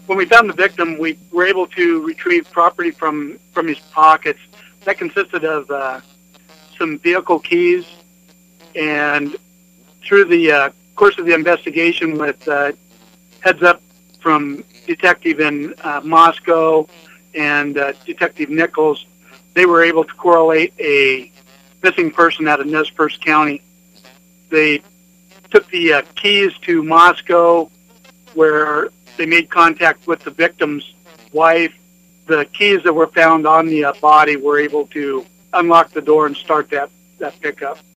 when we found the victim, we were able to retrieve property from his pockets. That consisted of some vehicle keys, and through the course of the investigation with heads up from Detective in Moscow and Detective Nichols, they were able to correlate a missing person out of Nez Perce County. They took the keys to Moscow, where they made contact with the victim's wife. The keys that were found on the body were able to unlock the door and start that pickup.